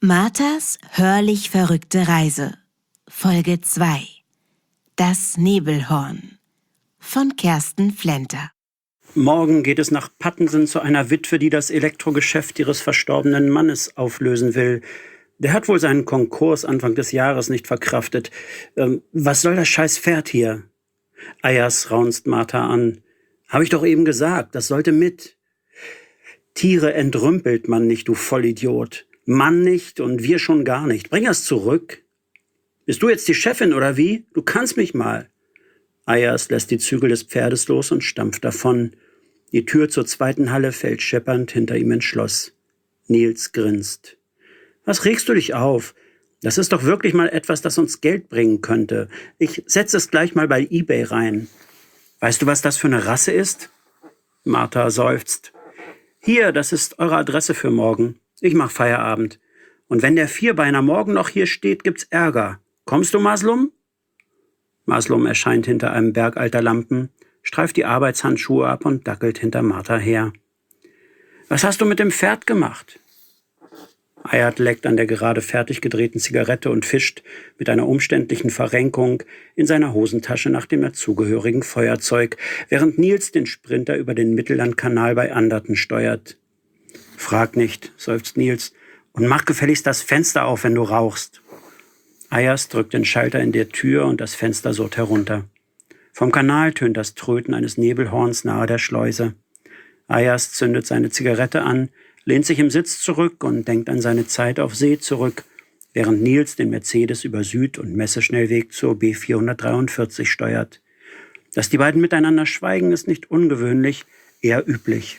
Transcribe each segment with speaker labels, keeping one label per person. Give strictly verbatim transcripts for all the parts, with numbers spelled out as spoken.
Speaker 1: Marthas hörlich verrückte Reise, Folge zwei. Das Nebelhorn von Kersten Flenter.
Speaker 2: Morgen geht es nach Pattensen zu einer Witwe, die das Elektrogeschäft ihres verstorbenen Mannes auflösen will. Der hat wohl seinen Konkurs Anfang des Jahres nicht verkraftet. Ähm, was soll das scheiß Pferd hier? Ayers raunzt Martha an. Hab ich doch eben gesagt, das sollte mit. Tiere entrümpelt man nicht, du Vollidiot. Mann nicht und wir schon gar nicht. Bring es zurück. Bist du jetzt die Chefin oder wie? Du kannst mich mal. Ayers lässt die Zügel des Pferdes los und stampft davon. Die Tür zur zweiten Halle fällt scheppernd hinter ihm ins Schloss. Nils grinst. Was regst du dich auf? Das ist doch wirklich mal etwas, das uns Geld bringen könnte. Ich setze es gleich mal bei eBay rein. Weißt du, was das für eine Rasse ist? Martha seufzt. Hier, das ist eure Adresse für morgen. Ich mach Feierabend. Und wenn der Vierbeiner morgen noch hier steht, gibt's Ärger. Kommst du, Maslum? Maslum erscheint hinter einem Berg alter Lampen, streift die Arbeitshandschuhe ab und dackelt hinter Martha her. Was hast du mit dem Pferd gemacht? Ayat leckt an der gerade fertig gedrehten Zigarette und fischt mit einer umständlichen Verrenkung in seiner Hosentasche nach dem dazugehörigen Feuerzeug, während Nils den Sprinter über den Mittellandkanal bei Anderten steuert. Frag nicht, seufzt Nils, und mach gefälligst das Fenster auf, wenn du rauchst. Ayers drückt den Schalter in der Tür und das Fenster surrt herunter. Vom Kanal tönt das Tröten eines Nebelhorns nahe der Schleuse. Ayers zündet seine Zigarette an, lehnt sich im Sitz zurück und denkt an seine Zeit auf See zurück, während Nils den Mercedes über Süd- und Messeschnellweg zur B vierhundertdreiundvierzig steuert. Dass die beiden miteinander schweigen, ist nicht ungewöhnlich, eher üblich.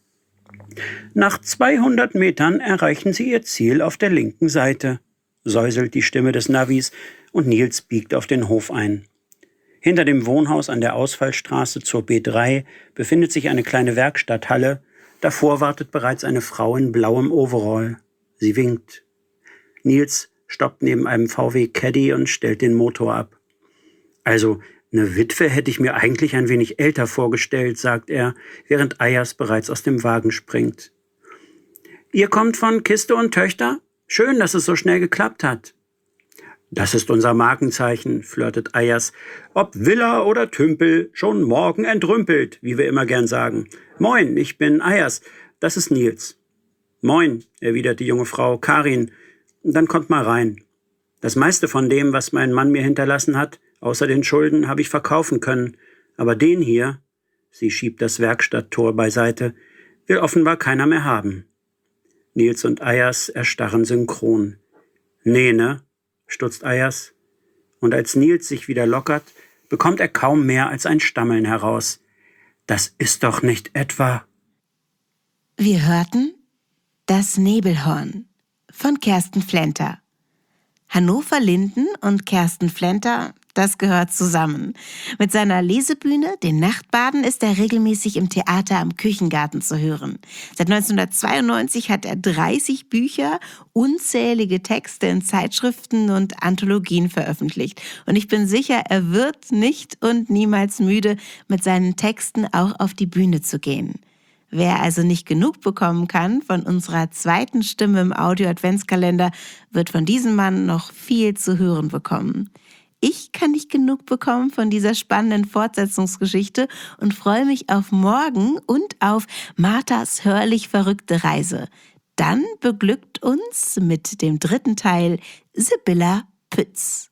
Speaker 2: Nach zweihundert Metern erreichen sie ihr Ziel auf der linken Seite, säuselt die Stimme des Navis und Nils biegt auf den Hof ein. Hinter dem Wohnhaus an der Ausfallstraße zur B drei befindet sich eine kleine Werkstatthalle. Davor wartet bereits eine Frau in blauem Overall. Sie winkt. Nils stoppt neben einem V W Caddy und stellt den Motor ab. Also, eine Witwe hätte ich mir eigentlich ein wenig älter vorgestellt, sagt er, während Ayers bereits aus dem Wagen springt. Ihr kommt von Kiste und Töchter? Schön, dass es so schnell geklappt hat. Das ist unser Markenzeichen, flirtet Ayers. Ob Villa oder Tümpel, schon morgen entrümpelt, wie wir immer gern sagen. Moin, ich bin Ayers, das ist Nils. Moin, erwidert die junge Frau, Karin. Dann kommt mal rein. Das meiste von dem, was mein Mann mir hinterlassen hat, außer den Schulden, habe ich verkaufen können. Aber den hier, sie schiebt das Werkstatttor beiseite, will offenbar keiner mehr haben. Nils und Ayers erstarren synchron. Nee, ne? Stutzt Ayers. Und als Nils sich wieder lockert, bekommt er kaum mehr als ein Stammeln heraus. Das ist doch nicht etwa...
Speaker 1: Wir hörten Das Nebelhorn von Kersten Flenter. Hannover Linden und Kersten Flenter, das gehört zusammen. Mit seiner Lesebühne, den Nachtbaden, ist er regelmäßig im Theater am Küchengarten zu hören. Seit neunzehnhundertzweiundneunzig hat er dreißig Bücher, unzählige Texte in Zeitschriften und Anthologien veröffentlicht. Und ich bin sicher, er wird nicht und niemals müde, mit seinen Texten auch auf die Bühne zu gehen. Wer also nicht genug bekommen kann von unserer zweiten Stimme im Audio-Adventskalender, wird von diesem Mann noch viel zu hören bekommen. Ich kann nicht genug bekommen von dieser spannenden Fortsetzungsgeschichte und freue mich auf morgen und auf Marthas hörlich verrückte Reise. Dann beglückt uns mit dem dritten Teil Sibylla Pütz.